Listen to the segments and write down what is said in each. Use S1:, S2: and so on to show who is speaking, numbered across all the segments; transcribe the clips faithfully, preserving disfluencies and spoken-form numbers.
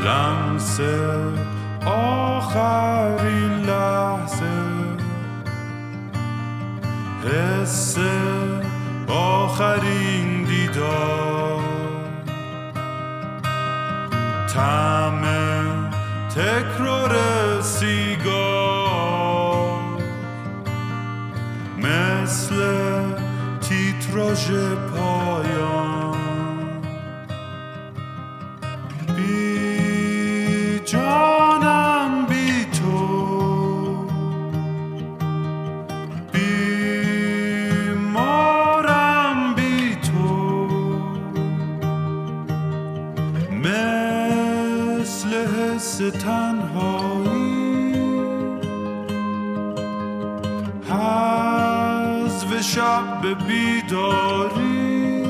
S1: لمس آخرین لحظه، حس آخرین دیدار، طعم تکرار سیگار، مثل تیتراژ پایان، بی جانم بی تو، بیمارم بی تو، مثل حس تنهایی، حذف شب به بیداری،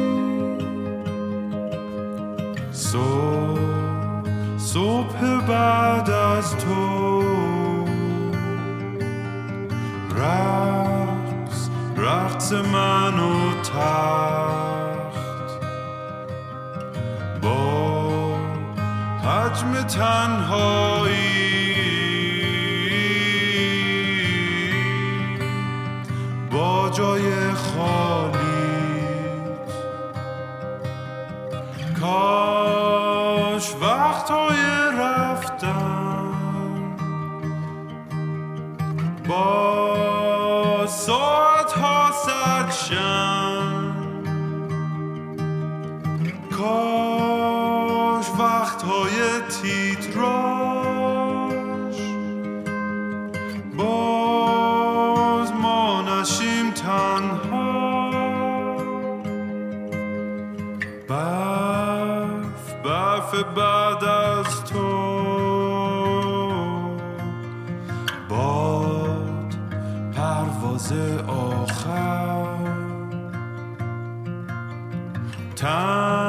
S1: صبح صبح بعد از تو، رقص رقص من و تخت، با حجم تنهایی، با جای خالیت، کاش وقتهای رفتن با ساعتها صد شن، کاش وقتهای تیتراژ باز ما نشیم تنها، برف برف بعد از تو، باد پرواز آخر، تن